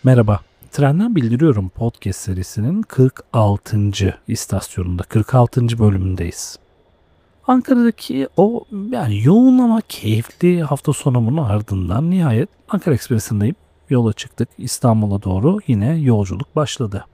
Merhaba. Trenden Bildiriyorum podcast serisinin 46. istasyonunda, 46. bölümündeyiz. Ankara'daki o yoğun ama keyifli hafta sonumunun ardından nihayet Ankara Ekspresi'ndeyim. Yola çıktık. İstanbul'a doğru yine yolculuk başladı.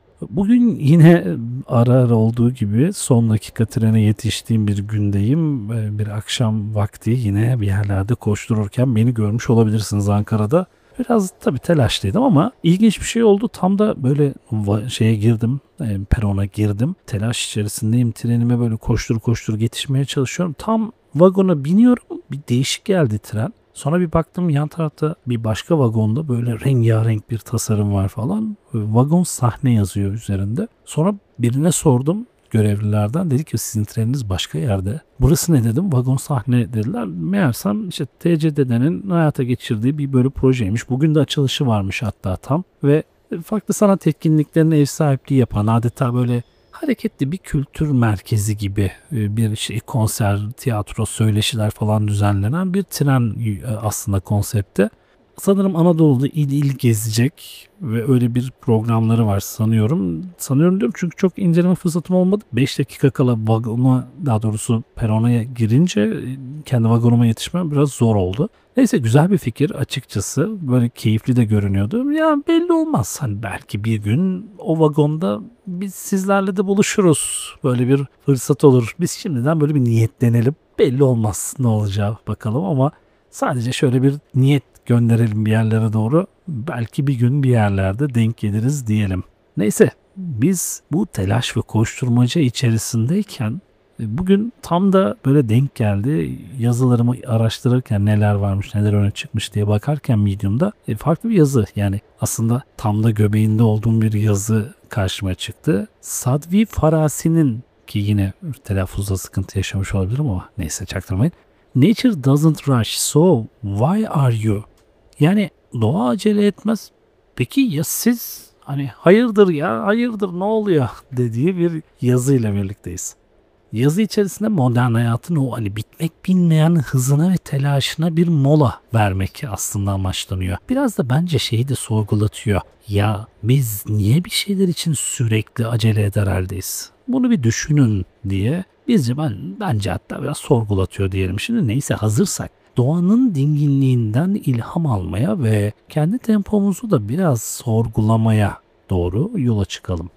Bugün yine ara ara olduğu gibi son dakika trene yetiştiğim bir gündeyim. Bir akşam vakti yine bir yerlerde koştururken beni görmüş olabilirsiniz Ankara'da. Biraz tabii telaşlıydım ama ilginç bir şey oldu. Tam da böyle şeye girdim, perona girdim. Telaş içerisindeyim. Trenime böyle koştur koştur yetişmeye çalışıyorum. Tam vagona biniyorum. Bir değişik geldi tren. Sonra bir baktım yan tarafta bir başka vagonda böyle rengarenk bir tasarım var falan. Vagon sahne yazıyor üzerinde. Sonra birine sordum görevlilerden. Dedi ki sizin treniniz başka yerde. Burası ne dedim? Vagon sahne dediler. Meğersem işte TCDD'nin hayata geçirdiği bir böyle projeymiş. Bugün de açılışı varmış hatta tam. Ve farklı sanat etkinliklerine ev sahipliği yapan adeta böyle hareketli bir kültür merkezi gibi bir konser, tiyatro, söyleşiler falan düzenlenen bir tren aslında konsepte. Sanırım Anadolu'da il il gezecek ve öyle bir programları var sanıyorum. Sanıyorum diyorum çünkü çok inceleme fırsatım olmadı. 5 dakika kala vagona, daha doğrusu perona girince kendi vagonuma yetişmem biraz zor oldu. Neyse güzel bir fikir açıkçası. Böyle keyifli de görünüyordu. Ya belli olmaz. Hani belki bir gün o vagonda biz sizlerle de buluşuruz. Böyle bir fırsat olur. Biz şimdiden böyle bir niyetlenelim. Belli olmaz ne olacağı bakalım ama sadece şöyle bir niyet gönderelim bir yerlere doğru. Belki bir gün bir yerlerde denk geliriz diyelim. Neyse biz bu telaş ve koşturmaca içerisindeyken bugün tam da böyle denk geldi. Yazılarımı araştırırken neler varmış, neler öne çıkmış diye bakarken Medium'da farklı bir yazı. Yani aslında tam da göbeğinde olduğum bir yazı karşıma çıktı. Sadvi Farasi'nin, ki yine telaffuzda sıkıntı yaşamış olabilirim ama neyse çaktırmayın. Nature doesn't rush, so why are you? Yani doğa acele etmez. Peki ya siz? Hani hayırdır ya, hayırdır ne oluyor dediği bir yazıyla birlikteyiz. Yazı içerisinde modern hayatın o hani bitmek bilmeyen hızına ve telaşına bir mola vermek aslında amaçlanıyor. Biraz da bence şeyi de sorgulatıyor. Ya biz niye bir şeyler için sürekli acele eder haldeyiz? Bunu bir düşünün diye bence hatta biraz sorgulatıyor diyelim. Şimdi neyse hazırsak doğanın dinginliğinden ilham almaya ve kendi tempomuzu da biraz sorgulamaya doğru yola çıkalım.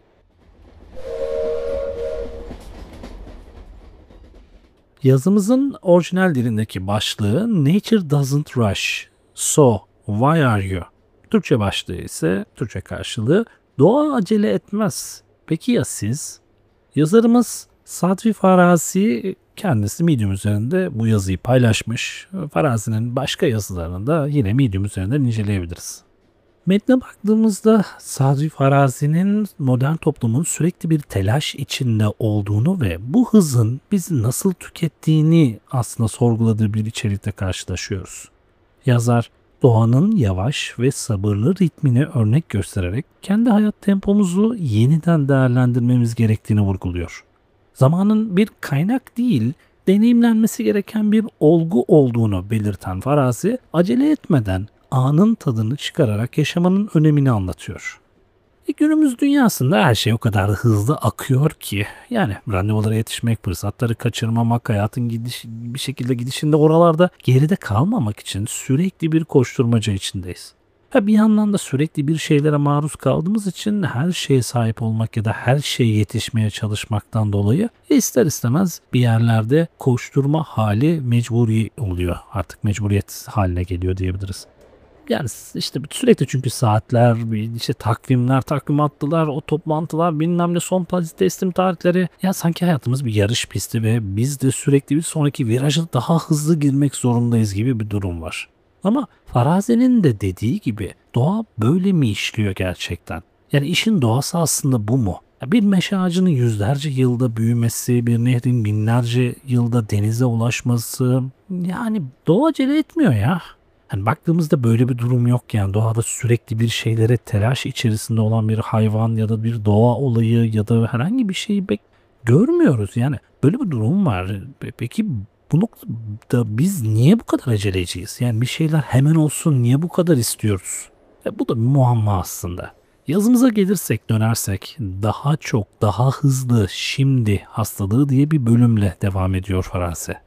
Yazımızın orijinal dilindeki başlığı Nature doesn't rush, so why are you? Türkçe başlığı ise, Türkçe karşılığı doğa acele etmez. Peki ya siz? Yazarımız Sadvi Farasi kendisi Medium üzerinde bu yazıyı paylaşmış. Farazi'nin başka yazılarını da yine Medium üzerinden inceleyebiliriz. Metne baktığımızda Sadri Farazi'nin modern toplumun sürekli bir telaş içinde olduğunu ve bu hızın bizi nasıl tükettiğini aslında sorguladığı bir içerikte karşılaşıyoruz. Yazar doğanın yavaş ve sabırlı ritmini örnek göstererek kendi hayat tempomuzu yeniden değerlendirmemiz gerektiğini vurguluyor. Zamanın bir kaynak değil, deneyimlenmesi gereken bir olgu olduğunu belirten Farazi, acele etmeden anın tadını çıkararak yaşamanın önemini anlatıyor. Günümüz dünyasında her şey o kadar hızlı akıyor ki yani randevulara yetişmek, fırsatları kaçırmamak, hayatın bir şekilde gidişinde oralarda geride kalmamak için sürekli bir koşturmaca içindeyiz. Bir yandan da sürekli bir şeylere maruz kaldığımız için her şeye sahip olmak ya da her şeye yetişmeye çalışmaktan dolayı ister istemez bir yerlerde koşturma hali mecburi oluyor. Artık mecburiyet haline geliyor diyebiliriz. Yani işte sürekli çünkü saatler, işte takvimler, takvimatlılar, o toplantılar, bilmem ne son teslim tarihleri. Ya sanki hayatımız bir yarış pisti ve biz de sürekli bir sonraki viraja daha hızlı girmek zorundayız gibi bir durum var. Ama Farazi'nin de dediği gibi doğa böyle mi işliyor gerçekten? Yani işin doğası aslında bu mu? Bir meşe ağacının yüzlerce yılda büyümesi, bir nehrin binlerce yılda denize ulaşması, yani doğa acele etmiyor ya. Hani baktığımızda böyle bir durum yok yani doğada sürekli bir şeylere telaş içerisinde olan bir hayvan ya da bir doğa olayı ya da herhangi bir şeyi görmüyoruz yani böyle bir durum var. Peki bu noktada biz niye bu kadar aceleciyiz? Yani bir şeyler hemen olsun niye bu kadar istiyoruz? Bu da bir muamma aslında. Yazımıza gelirsek dönersek daha çok, daha hızlı şimdi hastalığı diye bir bölümle devam ediyor Farazi.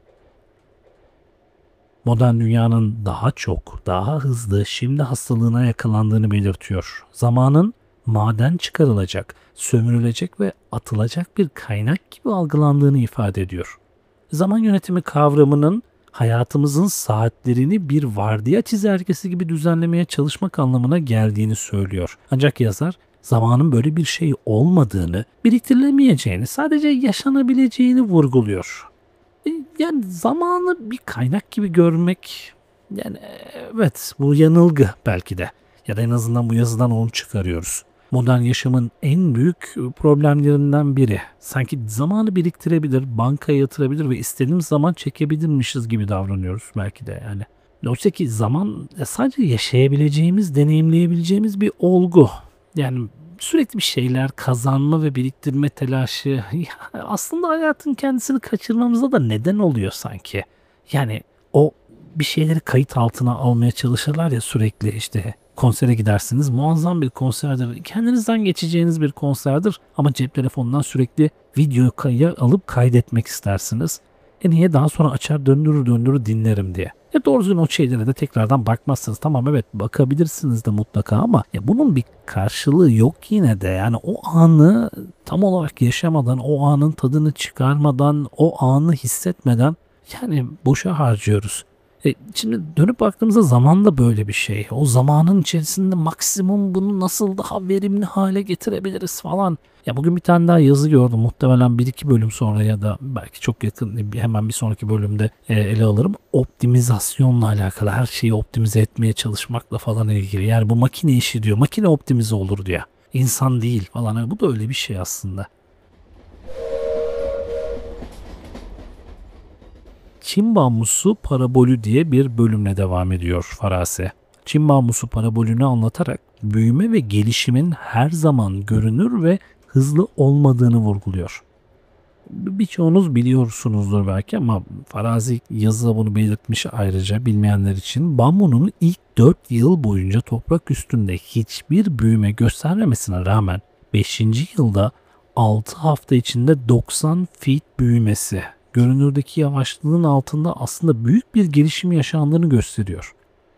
Modern dünyanın daha çok, daha hızlı şimdi hastalığına yakalandığını belirtiyor. Zamanın maden çıkarılacak, sömürülecek ve atılacak bir kaynak gibi algılandığını ifade ediyor. Zaman yönetimi kavramının hayatımızın saatlerini bir vardiya çizelgesi gibi düzenlemeye çalışmak anlamına geldiğini söylüyor. Ancak yazar zamanın böyle bir şey olmadığını, biriktirilemeyeceğini, sadece yaşanabileceğini vurguluyor. Yani zamanı bir kaynak gibi görmek, yani evet, bu yanılgı belki de, ya da en azından bu yazıdan onu çıkarıyoruz. Modern yaşamın en büyük problemlerinden biri. Sanki zamanı biriktirebilir, bankaya yatırabilir ve istediğimiz zaman çekebilirmişiz gibi davranıyoruz belki de yani. Oysa ki zaman sadece yaşayabileceğimiz, deneyimleyebileceğimiz bir olgu. Yani sürekli bir şeyler kazanma ve biriktirme telaşı aslında hayatın kendisini kaçırmamıza da neden oluyor sanki. Yani o bir şeyleri kayıt altına almaya çalışırlar ya, sürekli işte konsere gidersiniz. Muazzam bir konserdir. Kendinizden geçeceğiniz bir konserdir. Ama cep telefonundan sürekli video alıp kaydetmek istersiniz. Niye? Daha sonra açar döndürür dinlerim diye. Doğru düzgün o şeylere de tekrardan bakmazsınız. Tamam, evet, bakabilirsiniz de mutlaka ama bunun bir karşılığı yok yine de. Yani o anı tam olarak yaşamadan, o anın tadını çıkarmadan, o anı hissetmeden yani boşa harcıyoruz. Şimdi dönüp baktığımızda zaman da böyle bir şey. O zamanın içerisinde maksimum bunu nasıl daha verimli hale getirebiliriz falan. Ya bugün bir tane daha yazı gördüm. Muhtemelen bir iki bölüm sonra ya da belki çok yakın, hemen bir sonraki bölümde ele alırım. Optimizasyonla alakalı, her şeyi optimize etmeye çalışmakla falan ilgili. Yani bu makine işi diyor. Makine optimize olur diyor. İnsan değil falan. Yani bu da öyle bir şey aslında. Çin bambusu parabolü diye bir bölümle devam ediyor Farazi. Çin bambusu parabolünü anlatarak büyüme ve gelişimin her zaman görünür ve hızlı olmadığını vurguluyor. Birçoğunuz biliyorsunuzdur belki ama Farazi yazıda bunu belirtmiş ayrıca bilmeyenler için. Bambunun ilk 4 yıl boyunca toprak üstünde hiçbir büyüme göstermemesine rağmen 5. yılda 6 hafta içinde 90 feet büyümesi görünürdeki yavaşlığın altında aslında büyük bir gelişim yaşandığını gösteriyor.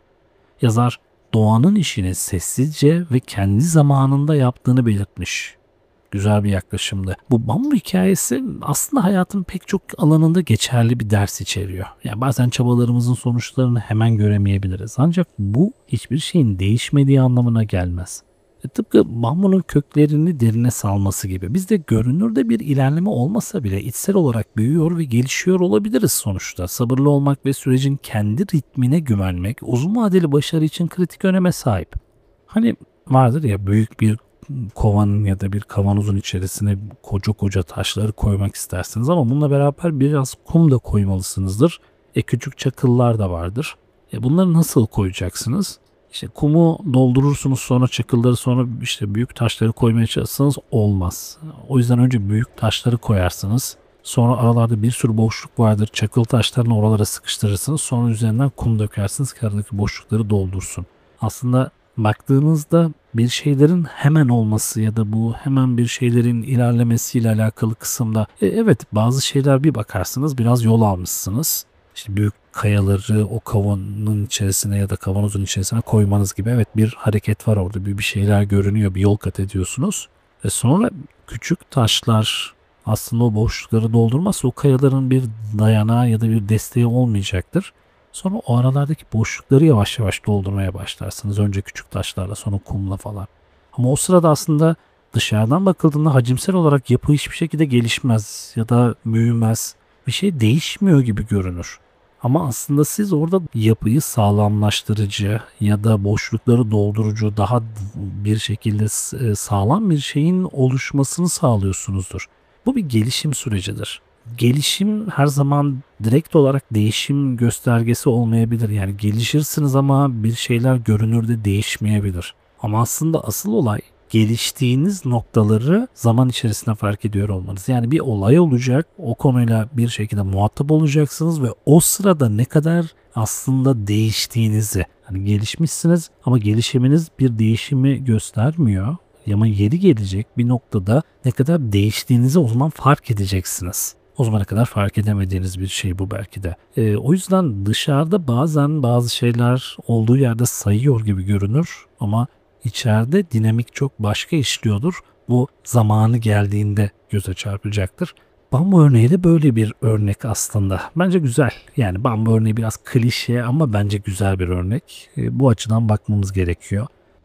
Yazar doğanın işini sessizce ve kendi zamanında yaptığını belirtmiş. Güzel bir yaklaşımdı. Bu bambu hikayesi aslında hayatın pek çok alanında geçerli bir ders içeriyor. Yani bazen çabalarımızın sonuçlarını hemen göremeyebiliriz. Ancak bu hiçbir şeyin değişmediği anlamına gelmez. Tıpkı bambunun köklerini derine salması gibi biz de görünürde bir ilerleme olmasa bile içsel olarak büyüyor ve gelişiyor olabiliriz sonuçta. Sabırlı olmak ve sürecin kendi ritmine güvenmek uzun vadeli başarı için kritik öneme sahip. Hani vardır ya, büyük bir kovanın ya da bir kavanozun içerisine koca koca taşları koymak istersiniz ama bununla beraber biraz kum da koymalısınızdır. Küçük çakıllar da vardır. Bunları nasıl koyacaksınız? İşte kumu doldurursunuz, sonra çakılları, sonra işte büyük taşları koymaya çalışsanız olmaz. O yüzden önce büyük taşları koyarsınız. Sonra aralarda bir sürü boşluk vardır. Çakıl taşlarını oralara sıkıştırırsınız. Sonra üzerinden kum dökersiniz ki aradaki boşlukları doldursun. Aslında baktığınızda bir şeylerin hemen olması ya da bu hemen bir şeylerin ilerlemesiyle alakalı kısımda evet, bazı şeyler bir bakarsınız biraz yol almışsınız. İşte büyük kayaları o kovanın içerisine ya da kavanozun içerisine koymanız gibi, evet, bir hareket var orada, bir şeyler görünüyor, bir yol kat ediyorsunuz. Sonra küçük taşlar aslında o boşlukları doldurmazsa o kayaların bir dayanağı ya da bir desteği olmayacaktır. Sonra o aralardaki boşlukları yavaş yavaş doldurmaya başlarsınız. Önce küçük taşlarla, sonra kumla falan. Ama o sırada aslında dışarıdan bakıldığında hacimsel olarak yapı hiçbir şekilde gelişmez ya da büyümez. Bir şey değişmiyor gibi görünür. Ama aslında siz orada yapıyı sağlamlaştırıcı ya da boşlukları doldurucu, daha bir şekilde sağlam bir şeyin oluşmasını sağlıyorsunuzdur. Bu bir gelişim sürecidir. Gelişim her zaman direkt olarak değişim göstergesi olmayabilir. Yani gelişirsiniz ama bir şeyler görünürde değişmeyebilir. Ama aslında asıl olay geliştiğiniz noktaları zaman içerisinde fark ediyor olmanız. Yani bir olay olacak, o konuyla bir şekilde muhatap olacaksınız ve o sırada ne kadar aslında değiştiğinizi, Hani gelişmişsiniz ama gelişiminiz bir değişimi göstermiyor. Ama yeri gelecek bir noktada ne kadar değiştiğinizi o zaman fark edeceksiniz. O zamana kadar fark edemediğiniz bir şey bu belki de. O yüzden dışarıda bazen bazı şeyler olduğu yerde sayıyor gibi görünür ama içeride dinamik çok başka işliyordur. Bu zamanı geldiğinde göze çarpacaktır. Bambu örneği de böyle bir örnek aslında. Bence güzel. Yani bambu örneği biraz klişe ama bence güzel bir örnek. Bu açıdan bakmamız gerekiyor.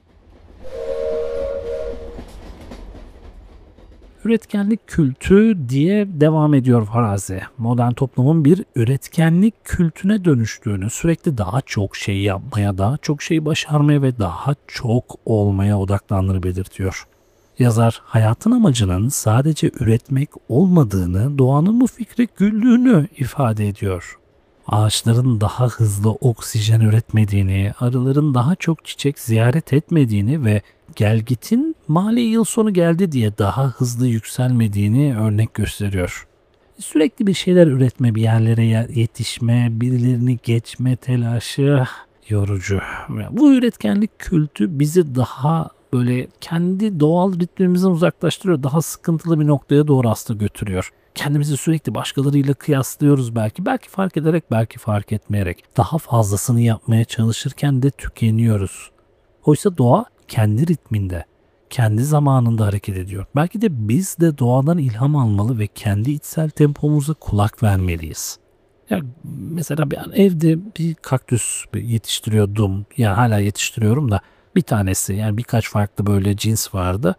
Üretkenlik kültü diye devam ediyor Farazi. Modern toplumun bir üretkenlik kültüne dönüştüğünü, sürekli daha çok şey yapmaya, daha çok şey başarmaya ve daha çok olmaya odaklandığını belirtiyor. Yazar hayatın amacının sadece üretmek olmadığını, doğanın bu fikre güldüğünü ifade ediyor. Ağaçların daha hızlı oksijen üretmediğini, arıların daha çok çiçek ziyaret etmediğini ve gelgitin mali yıl sonu geldi diye daha hızlı yükselmediğini örnek gösteriyor. Sürekli bir şeyler üretme, bir yerlere yetişme, birilerini geçme telaşı yorucu. Bu üretkenlik kültü bizi daha böyle kendi doğal ritmimizden uzaklaştırıyor. Daha sıkıntılı bir noktaya doğru aslında götürüyor. Kendimizi sürekli başkalarıyla kıyaslıyoruz belki. Belki fark ederek, belki fark etmeyerek. Daha fazlasını yapmaya çalışırken de tükeniyoruz. Oysa doğa kendi ritminde, kendi zamanında hareket ediyor. Belki de biz de doğadan ilham almalı ve kendi içsel tempomuza kulak vermeliyiz. Ya mesela ben evde bir kaktüs yetiştiriyordum. Ya hala yetiştiriyorum da bir tanesi, yani birkaç farklı böyle cins vardı.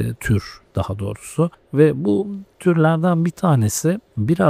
Tür daha doğrusu. Ve bu türlerden bir tanesi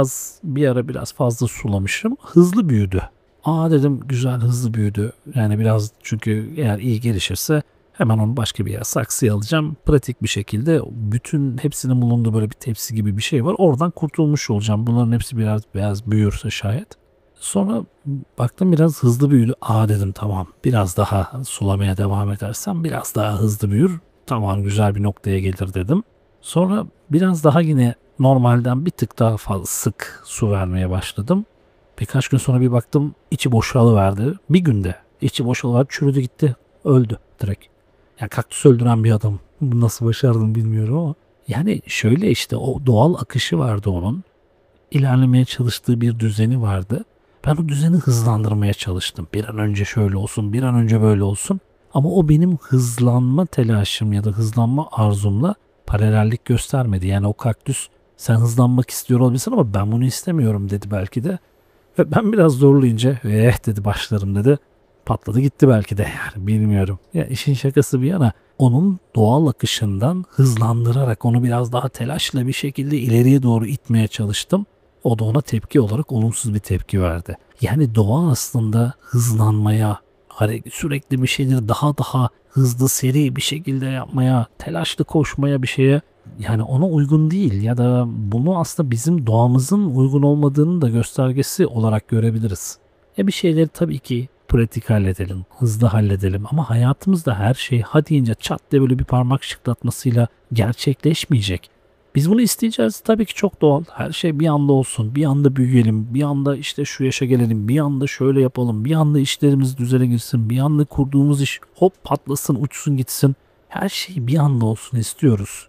bir ara biraz fazla sulamışım. Hızlı büyüdü. Aa dedim, güzel, hızlı büyüdü. Yani biraz, çünkü eğer iyi gelişirse hemen onu başka bir yer saksıya alacağım. Pratik bir şekilde bütün hepsinin bulunduğu böyle bir tepsi gibi bir şey var. Oradan kurtulmuş olacağım. Bunların hepsi biraz büyürse şayet. Sonra baktım biraz hızlı büyüdü. Aa dedim, tamam, biraz daha sulamaya devam edersem biraz daha hızlı büyür. Tamam, güzel bir noktaya gelir dedim. Sonra biraz daha yine normalden bir tık daha fazla sık su vermeye başladım. Birkaç gün sonra bir baktım içi boşalıverdi. Bir günde içi boşalıverdi, çürüdü gitti. Öldü direkt. Yani kaktüs öldüren bir adam. Bunu nasıl başardım bilmiyorum ama. Yani şöyle işte, o doğal akışı vardı onun. İlerlemeye çalıştığı bir düzeni vardı. Ben o düzeni hızlandırmaya çalıştım. Bir an önce şöyle olsun, bir an önce böyle olsun. Ama o benim hızlanma telaşım ya da hızlanma arzumla paralellik göstermedi. Yani o kaktüs, sen hızlanmak istiyor olabilirsin ama ben bunu istemiyorum dedi belki de. Ve ben biraz zorlayınca dedi, başlarım dedi. Patladı gitti belki de, yani bilmiyorum. Ya işin şakası bir yana, onun doğal akışından hızlandırarak onu biraz daha telaşla bir şekilde ileriye doğru itmeye çalıştım. O da ona tepki olarak olumsuz bir tepki verdi. Yani doğa aslında hızlanmaya, sürekli bir şeyleri daha hızlı, seri bir şekilde yapmaya, telaşlı koşmaya, bir şeye, yani ona uygun değil ya da bunu aslında bizim doğamızın uygun olmadığını da göstergesi olarak görebiliriz. Bir şeyleri tabii ki pratik halledelim, hızlı halledelim ama hayatımızda her şey ha deyince çat diye böyle bir parmak şıklatmasıyla gerçekleşmeyecek. Biz bunu isteyeceğiz, tabii ki, çok doğal. Her şey bir anda olsun, bir anda büyüyelim, bir anda işte şu yaşa gelelim, bir anda şöyle yapalım, bir anda işlerimiz düzene girsin, bir anda kurduğumuz iş hop patlasın, uçsun gitsin. Her şey bir anda olsun istiyoruz.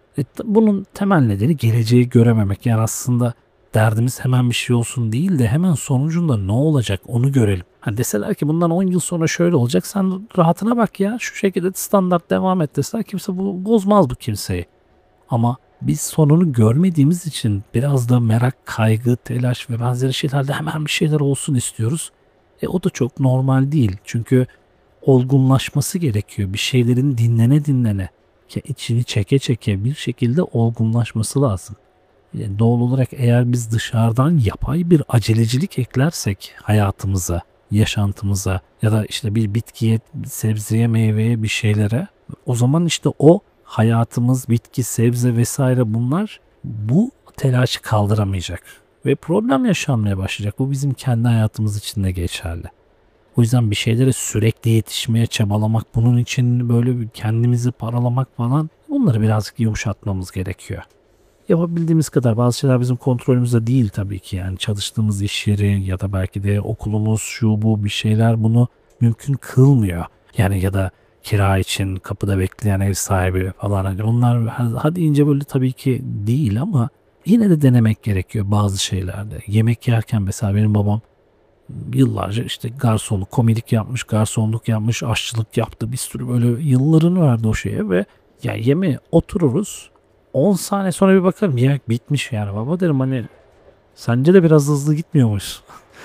Bunun temel nedeni geleceği görememek. Yani aslında derdimiz hemen bir şey olsun değil de hemen sonucunda ne olacak onu görelim. Hani deseler ki bundan 10 yıl sonra şöyle olacak, sen rahatına bak ya, şu şekilde standart devam et deseler, kimse bozmaz bu kimseyi. Ama biz sonunu görmediğimiz için biraz da merak, kaygı, telaş ve benzeri şeylerde hemen bir şeyler olsun istiyoruz. O da çok normal değil. Çünkü olgunlaşması gerekiyor. Bir şeylerin dinlene içini çeke bir şekilde olgunlaşması lazım. Doğal olarak eğer biz dışarıdan yapay bir acelecilik eklersek hayatımıza, yaşantımıza ya da işte bir bitkiye, sebzeye, meyveye, bir şeylere, o zaman işte o hayatımız, bitki, sebze vesaire, bunlar bu telaşı kaldıramayacak ve problem yaşanmaya başlayacak. Bu bizim kendi hayatımız için de geçerli. O yüzden bir şeylere sürekli yetişmeye çabalamak, bunun için böyle kendimizi paralamak falan, bunları birazcık yumuşatmamız gerekiyor. Yapabildiğimiz kadar, bazı şeyler bizim kontrolümüzde değil tabii ki, yani çalıştığımız iş yeri ya da belki de okulumuz, şu bu bir şeyler, bunu mümkün kılmıyor. Yani ya da kira için kapıda bekleyen ev sahibi falan, hani onlar hadi ince böyle tabii ki değil ama yine de denemek gerekiyor bazı şeylerde. Yemek yerken mesela benim babam yıllarca işte garsonluk, komilik yapmış, garsonluk yapmış, aşçılık yaptı. Bir sürü böyle yıllarını verdi o şeye ve ya yemeğe otururuz. 10 saniye sonra bir bakarım yemek bitmiş yani. Baba derim, hani sence de biraz hızlı gitmiyormuş.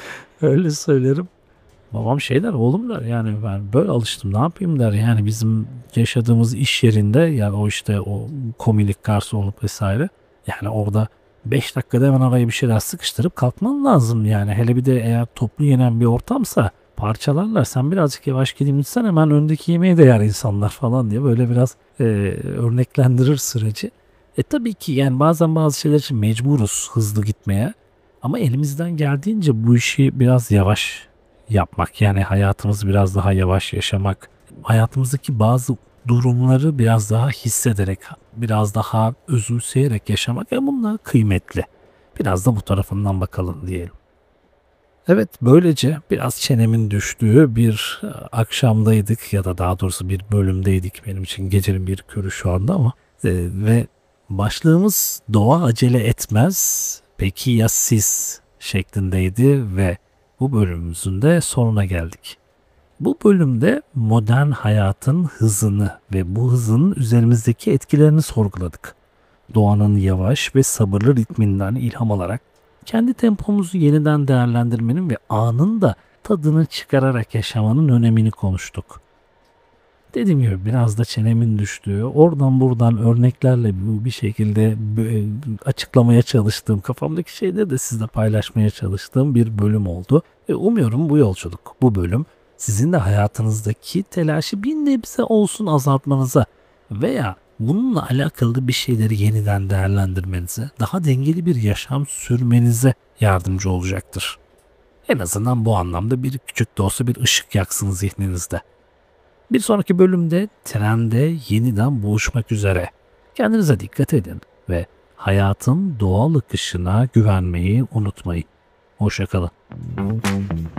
Öyle söylerim. Babam şey der, oğlum der, yani ben böyle alıştım ne yapayım der. Yani bizim yaşadığımız iş yerinde, yani o işte o komilik, garsonluk vesaire, yani orada 5 dakikada hemen araya bir şeyler sıkıştırıp kalkman lazım yani. Hele bir de eğer toplu yenen bir ortamsa parçalarlar. Sen birazcık yavaş gideyim lütfen, hemen öndeki yemeği de yer insanlar falan diye böyle biraz örneklendirir süreci. Tabii ki yani bazen bazı şeyler için mecburuz hızlı gitmeye. Ama elimizden geldiğince bu işi biraz yavaş yapmak, yani hayatımızı biraz daha yavaş yaşamak, hayatımızdaki bazı durumları biraz daha hissederek, biraz daha özümseyerek yaşamak, bunlar kıymetli. Biraz da bu tarafından bakalım diyelim. Evet, böylece biraz çenemin düştüğü bir akşamdaydık ya da daha doğrusu bir bölümdeydik. Benim için gecenin bir körü şu anda ama ve başlığımız doğa acele etmez. Peki ya siz şeklindeydi ve bu bölümümüzün de sonuna geldik. Bu bölümde modern hayatın hızını ve bu hızın üzerimizdeki etkilerini sorguladık. Doğanın yavaş ve sabırlı ritminden ilham alarak kendi tempomuzu yeniden değerlendirmenin ve anın da tadını çıkararak yaşamanın önemini konuştuk. Dediğim gibi biraz da çenemin düştüğü, oradan buradan örneklerle bir şekilde açıklamaya çalıştığım, kafamdaki şeyleri de sizle paylaşmaya çalıştığım bir bölüm oldu. Umuyorum bu yolculuk, bu bölüm sizin de hayatınızdaki telaşı bir nebze olsun azaltmanıza veya bununla alakalı bir şeyleri yeniden değerlendirmenize, daha dengeli bir yaşam sürmenize yardımcı olacaktır. En azından bu anlamda bir küçük de olsa bir ışık yaksın zihninizde. Bir sonraki bölümde trende yeniden buluşmak üzere. Kendinize dikkat edin ve hayatın doğal akışına güvenmeyi unutmayın. Hoşça kalın.